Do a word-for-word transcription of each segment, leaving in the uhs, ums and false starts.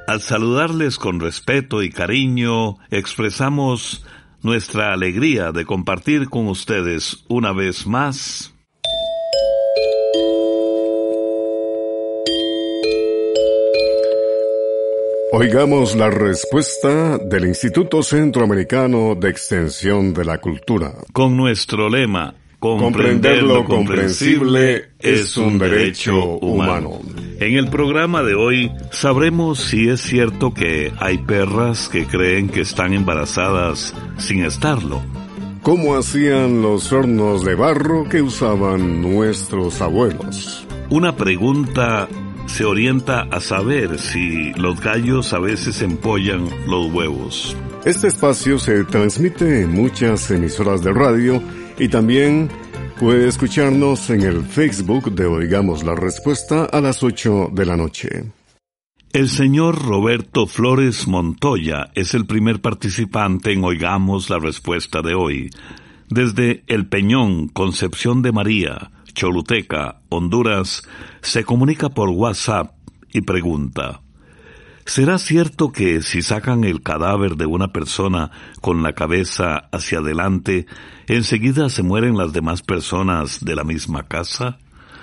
Al saludarles con respeto y cariño, expresamos nuestra alegría de compartir con ustedes una vez más Oigamos la respuesta del Instituto Centroamericano de Extensión de la Cultura. Con nuestro lema, comprender lo comprensible es un derecho humano. En el programa de hoy sabremos si es cierto que hay perras que creen que están embarazadas sin estarlo. ¿Cómo hacían los hornos de barro que usaban nuestros abuelos? Una pregunta se orienta a saber si los gallos a veces empollan los huevos. Este espacio se transmite en muchas emisoras de radio y también puede escucharnos en el Facebook de Oigamos la Respuesta a las ocho de la noche. El señor Roberto Flores Montoya es el primer participante en Oigamos la Respuesta de hoy. Desde El Peñón, Concepción de María, Choluteca, Honduras, se comunica por WhatsApp y pregunta: ¿será cierto que si sacan el cadáver de una persona con la cabeza hacia adelante, enseguida se mueren las demás personas de la misma casa?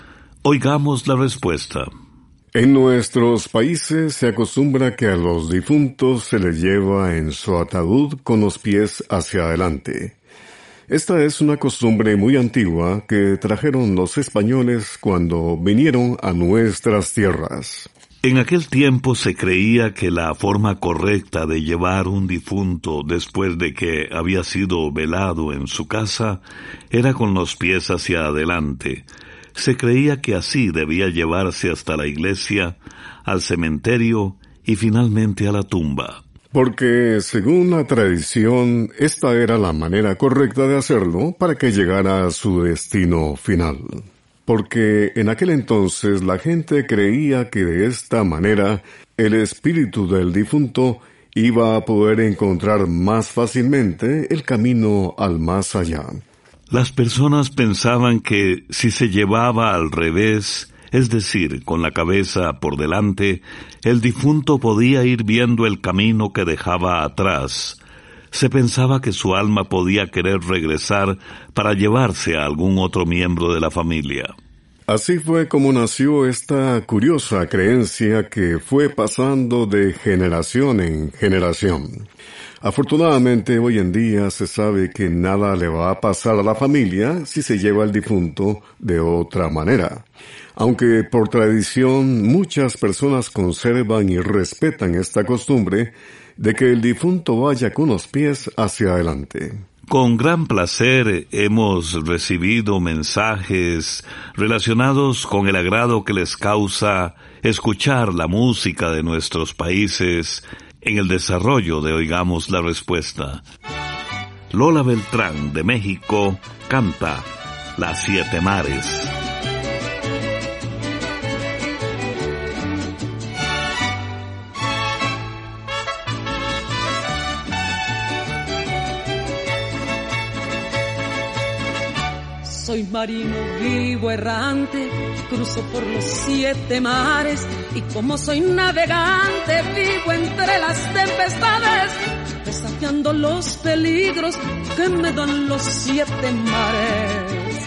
Oigamos la respuesta. En nuestros países se acostumbra que a los difuntos se les lleva en su ataúd con los pies hacia adelante. Esta es una costumbre muy antigua que trajeron los españoles cuando vinieron a nuestras tierras. En aquel tiempo se creía que la forma correcta de llevar un difunto después de que había sido velado en su casa era con los pies hacia adelante. Se creía que así debía llevarse hasta la iglesia, al cementerio y finalmente a la tumba. Porque, según la tradición, esta era la manera correcta de hacerlo para que llegara a su destino final. Porque en aquel entonces la gente creía que de esta manera el espíritu del difunto iba a poder encontrar más fácilmente el camino al más allá. Las personas pensaban que si se llevaba al revés, es decir, con la cabeza por delante, el difunto podía ir viendo el camino que dejaba atrás. Se pensaba que su alma podía querer regresar para llevarse a algún otro miembro de la familia. Así fue como nació esta curiosa creencia que fue pasando de generación en generación. Afortunadamente, hoy en día se sabe que nada le va a pasar a la familia si se lleva al difunto de otra manera. Aunque por tradición muchas personas conservan y respetan esta costumbre de que el difunto vaya con los pies hacia adelante. Con gran placer hemos recibido mensajes relacionados con el agrado que les causa escuchar la música de nuestros países en el desarrollo de Oigamos la Respuesta. Lola Beltrán, de México, canta Las Siete Mares. Soy marino vivo errante, cruzo por los siete mares, y como soy navegante, vivo entre las tempestades, desafiando los peligros que me dan los siete mares.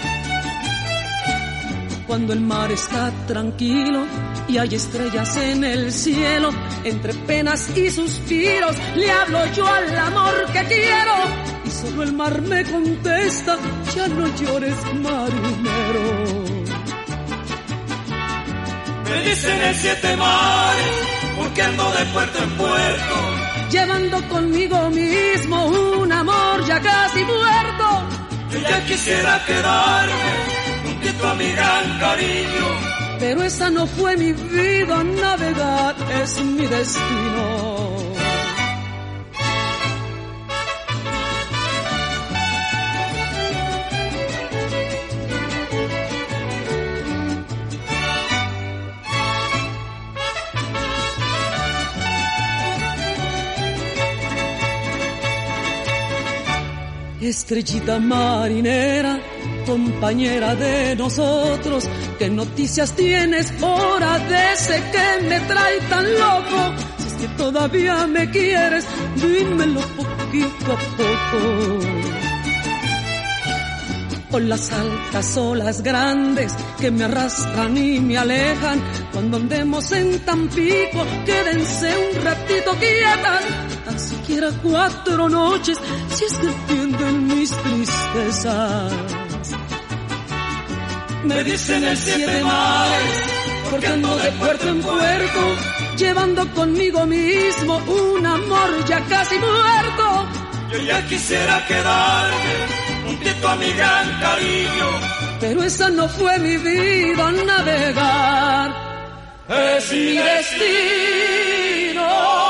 Cuando el mar está tranquilo y hay estrellas en el cielo, entre penas y suspiros le hablo yo al amor que quiero, y solo el mar me contesta: ya no llores, marinero. Me dicen en siete mares, porque ando de puerto en puerto, llevando conmigo mismo un amor ya casi muerto. Yo ya quisiera quedarme juntito a mi gran cariño, pero esa no fue mi vida, navegar es mi destino. Estrellita marinera, compañera de nosotros, ¿qué noticias tienes ahora de ese que me trae tan loco? Si que todavía me quieres, dímelo poquito a poco. O las altas olas grandes que me arrastran y me alejan, cuando andemos en Tampico, quédense un ratito quietas, tan siquiera cuatro noches, si es que entienden mis tristezas. Me dicen el siete mares, porque ando de puerto en puerto, llevando conmigo mismo un amor ya casi muerto. Yo ya quisiera quedarme juntito a mi gran cariño, pero esa no fue mi vida, navegar es mi destino.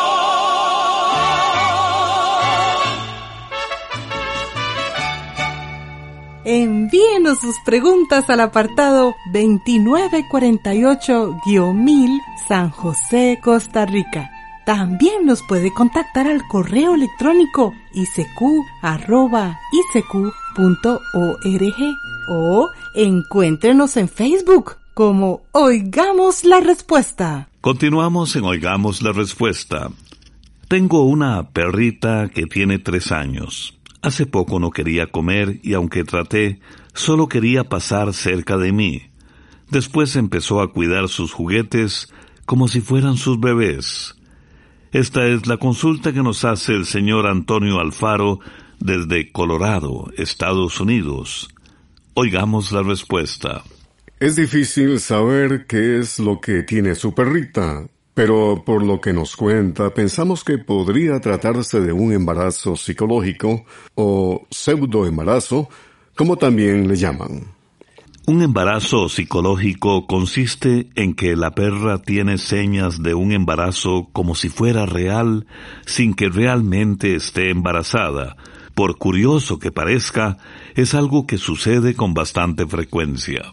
Envíenos sus preguntas al apartado veintinueve cuarenta y ocho mil San José, Costa Rica. También nos puede contactar al correo electrónico i c q arroba i c q punto org o encuéntrenos en Facebook como Oigamos la Respuesta. Continuamos en Oigamos la Respuesta. Tengo una perrita que tiene tres años. Hace poco no quería comer y aunque traté, solo quería pasar cerca de mí. Después empezó a cuidar sus juguetes como si fueran sus bebés. Esta es la consulta que nos hace el señor Antonio Alfaro desde Colorado, Estados Unidos. Oigamos la respuesta. Es difícil saber qué es lo que tiene su perrita, pero por lo que nos cuenta, pensamos que podría tratarse de un embarazo psicológico o pseudoembarazo, como también le llaman. Un embarazo psicológico consiste en que la perra tiene señas de un embarazo como si fuera real, sin que realmente esté embarazada. Por curioso que parezca, es algo que sucede con bastante frecuencia.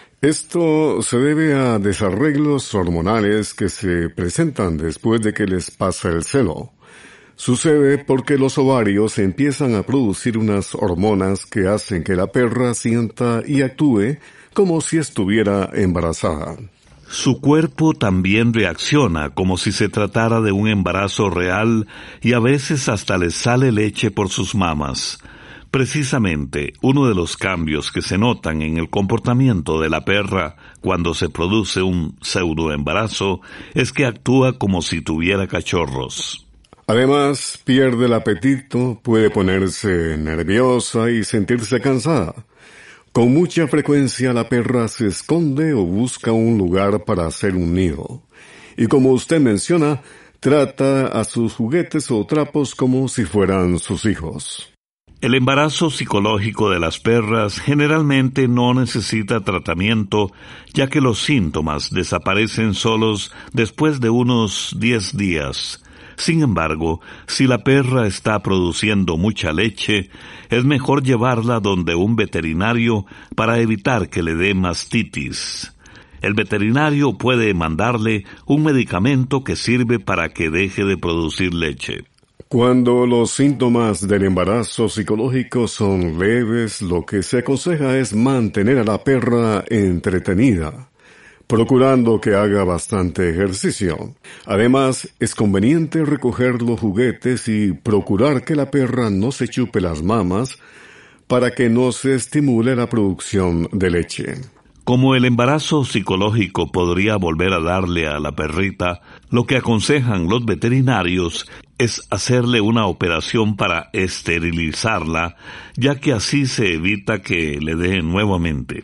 Esto se debe a desarreglos hormonales que se presentan después de que les pasa el celo. Sucede porque los ovarios empiezan a producir unas hormonas que hacen que la perra sienta y actúe como si estuviera embarazada. Su cuerpo también reacciona como si se tratara de un embarazo real y a veces hasta le sale leche por sus mamas. Precisamente, uno de los cambios que se notan en el comportamiento de la perra cuando se produce un pseudoembarazo es que actúa como si tuviera cachorros. Además, pierde el apetito, puede ponerse nerviosa y sentirse cansada. Con mucha frecuencia la perra se esconde o busca un lugar para hacer un nido. Y como usted menciona, trata a sus juguetes o trapos como si fueran sus hijos. El embarazo psicológico de las perras generalmente no necesita tratamiento, ya que los síntomas desaparecen solos después de unos diez días. Sin embargo, si la perra está produciendo mucha leche, es mejor llevarla donde un veterinario para evitar que le dé mastitis. El veterinario puede mandarle un medicamento que sirve para que deje de producir leche. Cuando los síntomas del embarazo psicológico son leves, lo que se aconseja es mantener a la perra entretenida, procurando que haga bastante ejercicio. Además, es conveniente recoger los juguetes y procurar que la perra no se chupe las mamas para que no se estimule la producción de leche. Como el embarazo psicológico podría volver a darle a la perrita, lo que aconsejan los veterinarios es hacerle una operación para esterilizarla, ya que así se evita que le dé nuevamente.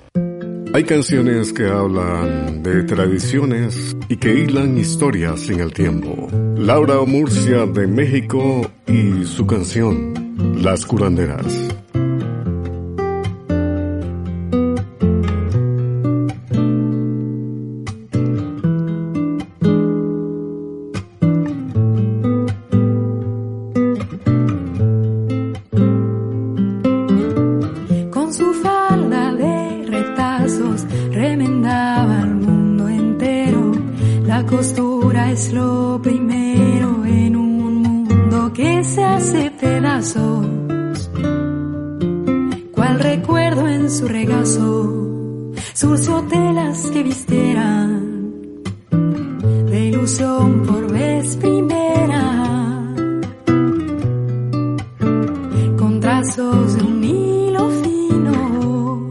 Hay canciones que hablan de tradiciones y que hilan historias en el tiempo. Laura Murcia de México y su canción, Las Curanderas. Remendaba al mundo entero. La costura es lo primero en un mundo que se hace pedazos. Cual recuerdo en su regazo, surció telas que vistieran de ilusión. ilusión por vez primera, con trazos de un hilo fino,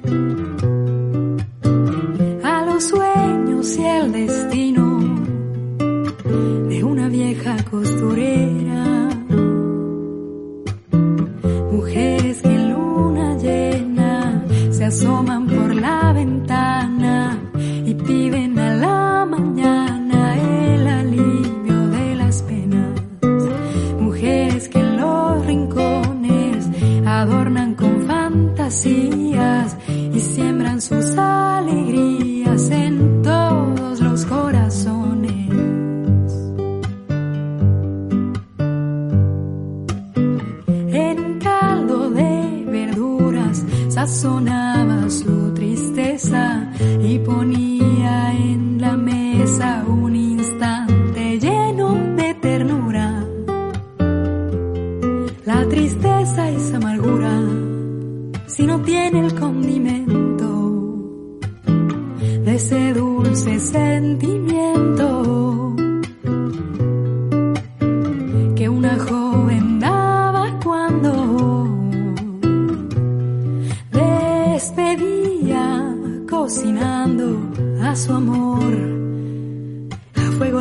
a los sueños y el destino de una vieja costurera. Mujeres que en luna llena se asoman por la ventana y piden a la mañana el alivio de las penas. Mujeres que en los rincones adornan con fantasías y siembran sus alegrías en todos los corazones. En un caldo de verduras sazonaba su tristeza y ponía en la mesa un instante lleno de ternura. La tristeza es amargura si no tiene el condimento de ese dulce sentimiento que una joven daba cuando despedía cocinando a su amor a fuego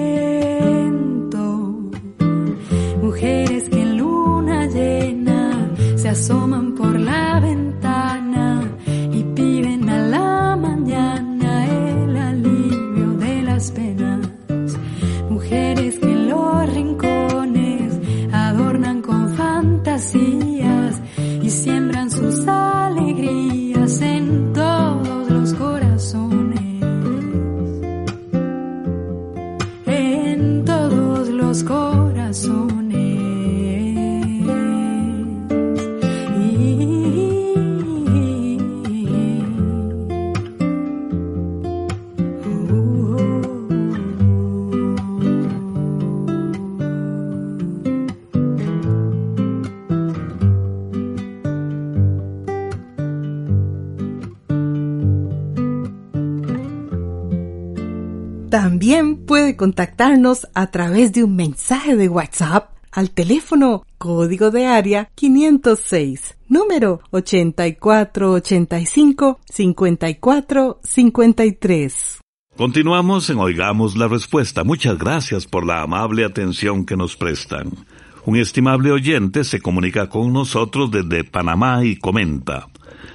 lento. Mujeres que en luna llena se asoman por la ventana y piden a la mañana el alivio de las penas. Mujeres que en los rincones adornan con fantasías y siembran sus alegrías en todos los corazones. En todos los corazones. También puede contactarnos a través de un mensaje de WhatsApp al teléfono código de área quinientos seis, número ochenta y cuatro ochenta y cinco, cincuenta y cuatro cincuenta y tres. Continuamos en Oigamos la Respuesta. Muchas gracias por la amable atención que nos prestan. Un estimable oyente se comunica con nosotros desde Panamá y comenta: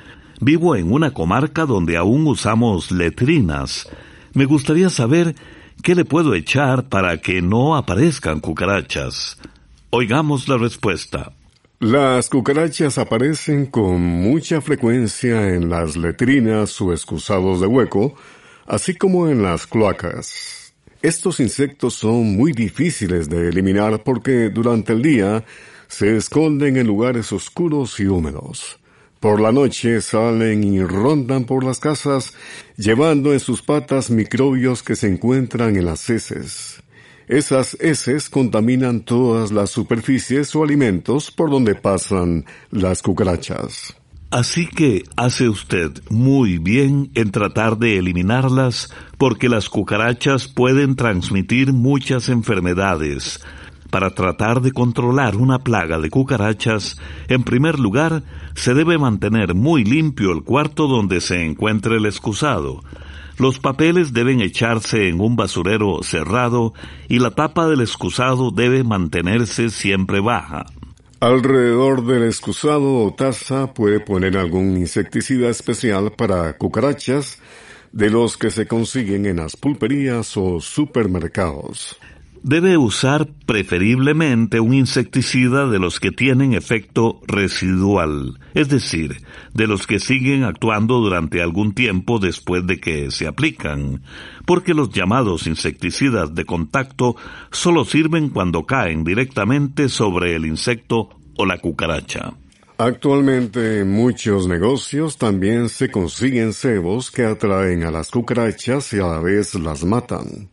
vivo en una comarca donde aún usamos letrinas. Me gustaría saber qué le puedo echar para que no aparezcan cucarachas. Oigamos la respuesta. Las cucarachas aparecen con mucha frecuencia en las letrinas o excusados de hueco, así como en las cloacas. Estos insectos son muy difíciles de eliminar porque durante el día se esconden en lugares oscuros y húmedos. Por la noche salen y rondan por las casas, llevando en sus patas microbios que se encuentran en las heces. Esas heces contaminan todas las superficies o alimentos por donde pasan las cucarachas. Así que hace usted muy bien en tratar de eliminarlas, porque las cucarachas pueden transmitir muchas enfermedades. Para tratar de controlar una plaga de cucarachas, en primer lugar, se debe mantener muy limpio el cuarto donde se encuentre el excusado. Los papeles deben echarse en un basurero cerrado y la tapa del excusado debe mantenerse siempre baja. Alrededor del excusado o taza puede poner algún insecticida especial para cucarachas, de los que se consiguen en las pulperías o supermercados. Debe usar preferiblemente un insecticida de los que tienen efecto residual, es decir, de los que siguen actuando durante algún tiempo después de que se aplican, porque los llamados insecticidas de contacto solo sirven cuando caen directamente sobre el insecto o la cucaracha. Actualmente en muchos negocios también se consiguen cebos que atraen a las cucarachas y a la vez las matan.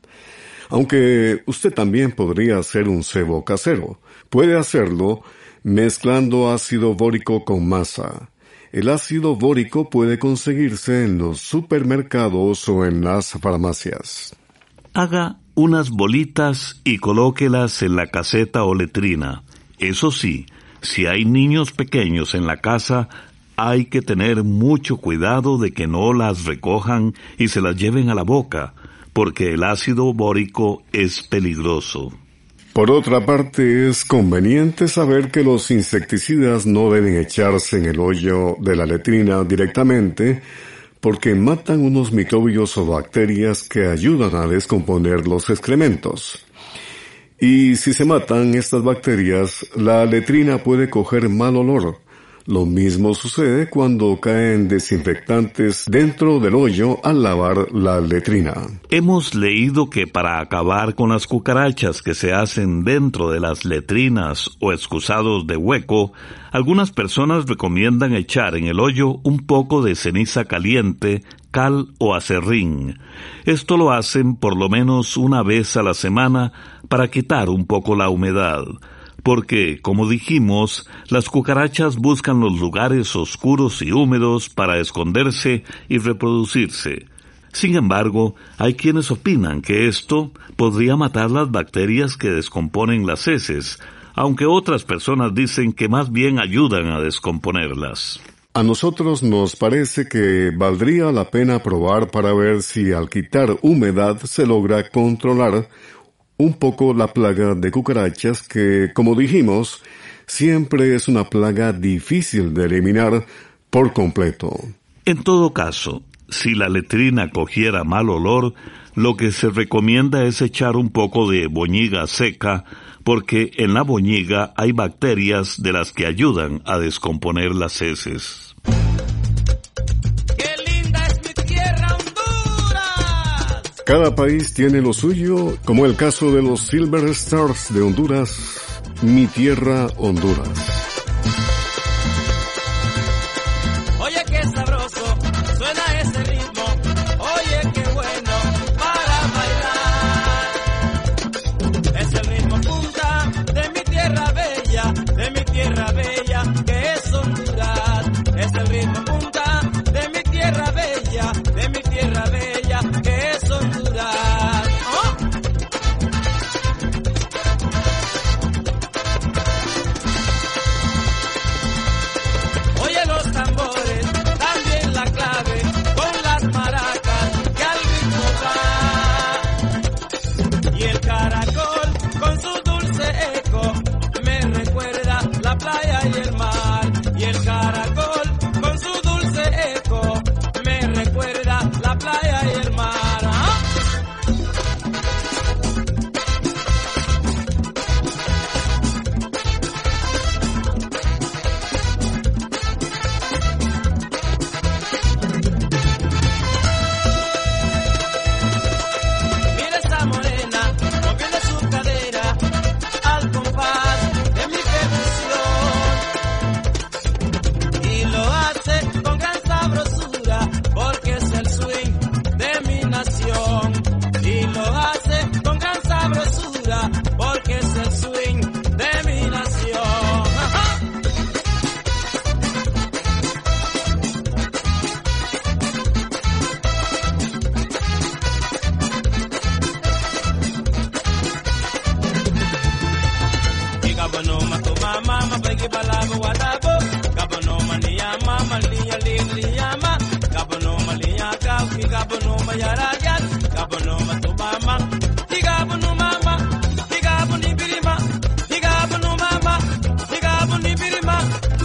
Aunque usted también podría hacer un cebo casero. Puede hacerlo mezclando ácido bórico con masa. El ácido bórico puede conseguirse en los supermercados o en las farmacias. Haga unas bolitas y colóquelas en la caseta o letrina. Eso sí, si hay niños pequeños en la casa, hay que tener mucho cuidado de que no las recojan y se las lleven a la boca, porque el ácido bórico es peligroso. Por otra parte, es conveniente saber que los insecticidas no deben echarse en el hoyo de la letrina directamente, porque matan unos microbios o bacterias que ayudan a descomponer los excrementos. Y si se matan estas bacterias, la letrina puede coger mal olor. Lo mismo sucede cuando caen desinfectantes dentro del hoyo al lavar la letrina. Hemos leído que para acabar con las cucarachas que se hacen dentro de las letrinas o excusados de hueco, algunas personas recomiendan echar en el hoyo un poco de ceniza caliente, cal o aserrín. Esto lo hacen por lo menos una vez a la semana para quitar un poco la humedad. Porque, como dijimos, las cucarachas buscan los lugares oscuros y húmedos para esconderse y reproducirse. Sin embargo, hay quienes opinan que esto podría matar las bacterias que descomponen las heces, aunque otras personas dicen que más bien ayudan a descomponerlas. A nosotros nos parece que valdría la pena probar para ver si al quitar humedad se logra controlar un poco la plaga de cucarachas que, como dijimos, siempre es una plaga difícil de eliminar por completo. En todo caso, si la letrina cogiera mal olor, lo que se recomienda es echar un poco de boñiga seca, porque en la boñiga hay bacterias de las que ayudan a descomponer las heces. Cada país tiene lo suyo, como el caso de los Silver Stars de Honduras, Mi Tierra, Honduras. Oye, qué sabroso suena ese ritmo, oye, qué bueno para bailar. Es el ritmo punta de mi tierra bella, de mi tierra bella, que es Honduras. Es el ritmo punta de mi tierra bella, de mi tierra bella, que es Honduras. ¿Oh? Oye los tambores, también la clave, con las maracas que al ritmo va. Y el caracol con su dulce eco me recuerda la playa y el mar. Y el caracol con su dulce eco me recuerda la playa y el mar. ¿Ah? Mira esa morena, moviendo su cadera al compás de mi percusión. Y lo hace con gran sabrosura, porque es el swing de mi nación. Y lo hace con gran sabrosura, porque es el swing de mi nación. ¡Ajá! Igabanoma tu mama, mapegi balabo wadabo. Gabanoma niya mama, liya liya liya ma. Gabanoma liya kau, igabanoma yarayan. Gabanoma tu mama, igabanoma mama, igabani birima, igabanoma mama, igabani birima.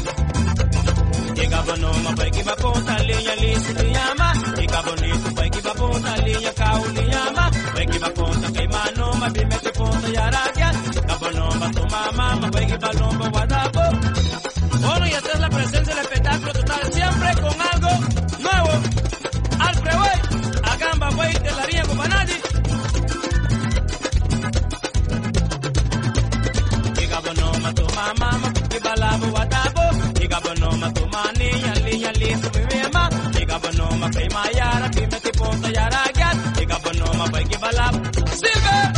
Igabanoma pegi baponta liya liya liya ma. Igabani tu pegi baponta liya kau liya ma. Pegi baponta kay manoma, bime te ponta yarayan. Gabanoma tu mama, mapegi balombo wadabo. Bueno, y esta es la presencia del espectáculo total, siempre con algo nuevo. Al freeway, a gamba, güey, te la haría con banadi. Igabanoma tu mama, mapegi balabo wadabo. Igabanoma tu maniya, liya liya mi mema. Igabanoma kay mayara, bime te ponta yarayan. Igabanoma pegi balabo. Silver!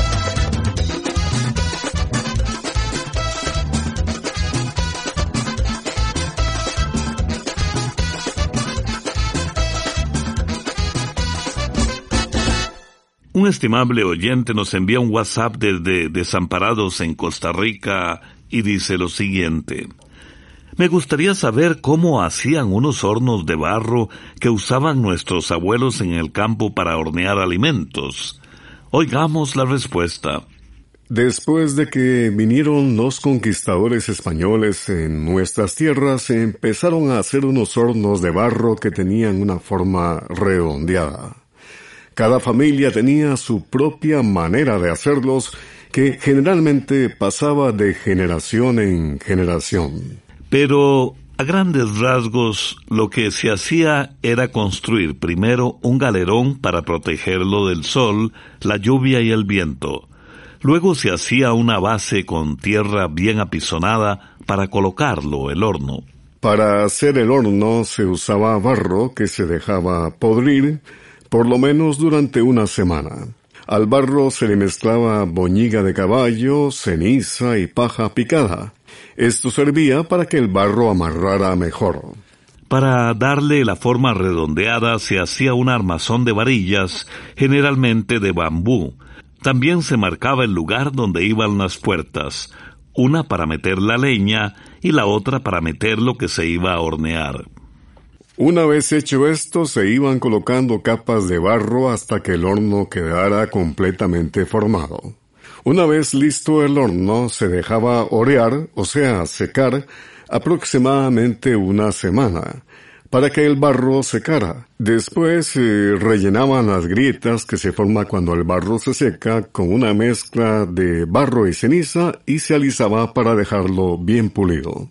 Un estimable oyente nos envía un WhatsApp desde Desamparados en Costa Rica y dice lo siguiente: me gustaría saber cómo hacían unos hornos de barro que usaban nuestros abuelos en el campo para hornear alimentos. Oigamos la respuesta. Después de que vinieron los conquistadores españoles en nuestras tierras, empezaron a hacer unos hornos de barro que tenían una forma redondeada. Cada familia tenía su propia manera de hacerlos, que generalmente pasaba de generación en generación. Pero, a grandes rasgos, lo que se hacía era construir primero un galerón para protegerlo del sol, la lluvia y el viento. Luego se hacía una base con tierra bien apisonada para colocarlo, el horno. Para hacer el horno se usaba barro que se dejaba podrir, por lo menos durante una semana. Al barro se le mezclaba boñiga de caballo, ceniza y paja picada. Esto servía para que el barro amarrara mejor. Para darle la forma redondeada se hacía un armazón de varillas, generalmente de bambú. También se marcaba el lugar donde iban las puertas, una para meter la leña y la otra para meter lo que se iba a hornear. Una vez hecho esto, se iban colocando capas de barro hasta que el horno quedara completamente formado. Una vez listo el horno, se dejaba orear, o sea, secar, aproximadamente una semana, para que el barro secara. Después se eh, rellenaban las grietas que se forman cuando el barro se seca con una mezcla de barro y ceniza y se alisaba para dejarlo bien pulido.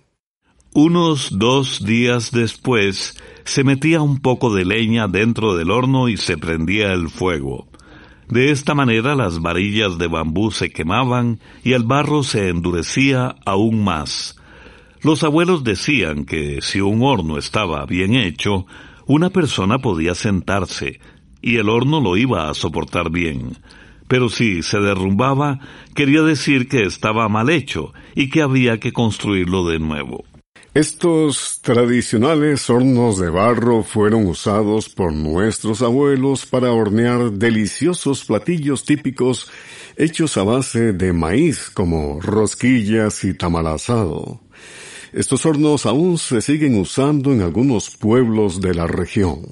Unos dos días después, se metía un poco de leña dentro del horno y se prendía el fuego. De esta manera las varillas de bambú se quemaban y el barro se endurecía aún más. Los abuelos decían que si un horno estaba bien hecho, una persona podía sentarse y el horno lo iba a soportar bien. Pero si se derrumbaba, quería decir que estaba mal hecho y que había que construirlo de nuevo. Estos tradicionales hornos de barro fueron usados por nuestros abuelos para hornear deliciosos platillos típicos hechos a base de maíz como rosquillas y tamal asado. Estos hornos aún se siguen usando en algunos pueblos de la región.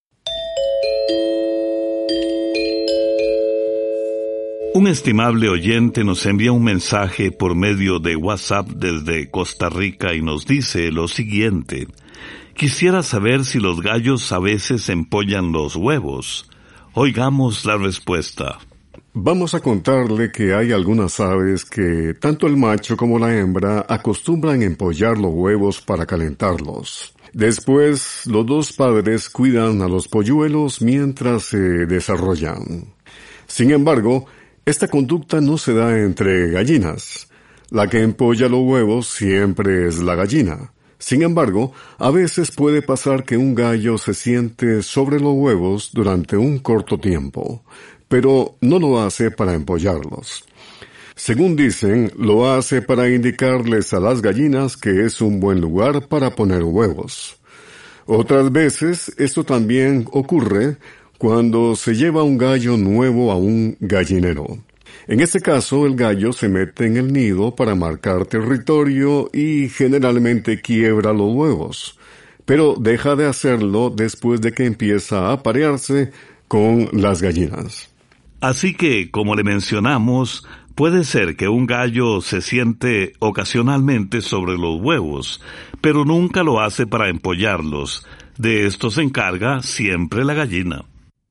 Un estimable oyente nos envía un mensaje por medio de WhatsApp desde Costa Rica y nos dice lo siguiente: quisiera saber si los gallos a veces empollan los huevos. Oigamos la respuesta. Vamos a contarle que hay algunas aves que tanto el macho como la hembra acostumbran empollar los huevos para calentarlos. Después, los dos padres cuidan a los polluelos mientras se desarrollan. Sin embargo, esta conducta no se da entre gallinas. La que empolla los huevos siempre es la gallina. Sin embargo, a veces puede pasar que un gallo se siente sobre los huevos durante un corto tiempo, pero no lo hace para empollarlos. Según dicen, lo hace para indicarles a las gallinas que es un buen lugar para poner huevos. Otras veces, esto también ocurre cuando se lleva un gallo nuevo a un gallinero. En este caso, el gallo se mete en el nido para marcar territorio y generalmente quiebra los huevos, pero deja de hacerlo después de que empieza a aparearse con las gallinas. Así que, como le mencionamos, puede ser que un gallo se siente ocasionalmente sobre los huevos, pero nunca lo hace para empollarlos. De esto se encarga siempre la gallina.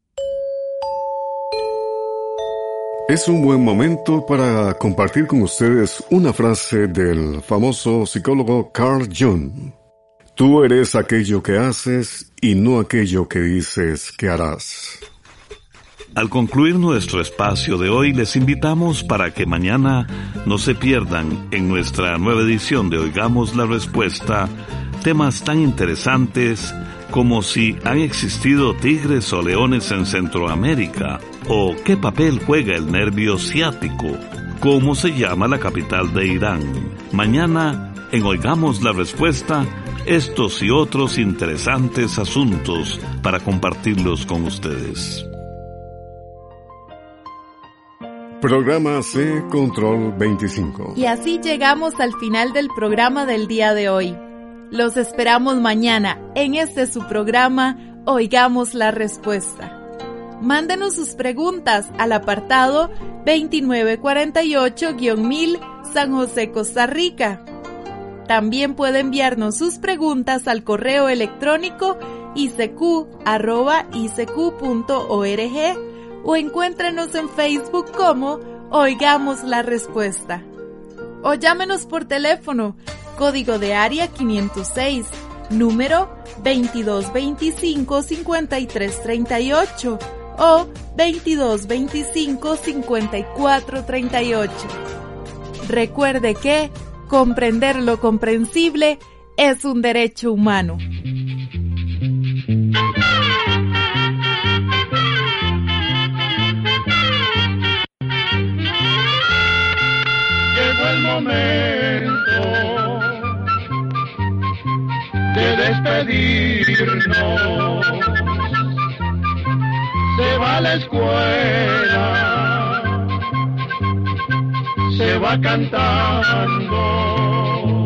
Es un buen momento para compartir con ustedes una frase del famoso psicólogo Carl Jung. Tú eres aquello que haces y no aquello que dices que harás. Al concluir nuestro espacio de hoy, les invitamos para que mañana no se pierdan en nuestra nueva edición de Oigamos la Respuesta temas tan interesantes como si han existido tigres o leones en Centroamérica, o qué papel juega el nervio ciático, cómo se llama la capital de Irán. Mañana, en Oigamos la Respuesta, estos y otros interesantes asuntos para compartirlos con ustedes. Programa C Control veinticinco. Y así llegamos al final del programa del día de hoy. Los esperamos mañana en este su programa Oigamos la Respuesta. Mándenos sus preguntas al apartado veintinueve cuarenta y ocho guión mil San José, Costa Rica. También puede enviarnos sus preguntas al correo electrónico i c q arroba i c q punto org o encuéntrenos en Facebook como Oigamos la Respuesta. O llámenos por teléfono, código de área quinientos seis, número veintidós veinticinco cincuenta y tres treinta y ocho o veintidós veinticinco cincuenta y cuatro treinta y ocho. Recuerde que comprender lo comprensible es un derecho humano. Llegó el momento de despedirnos. Se va a la escuela, se va cantando.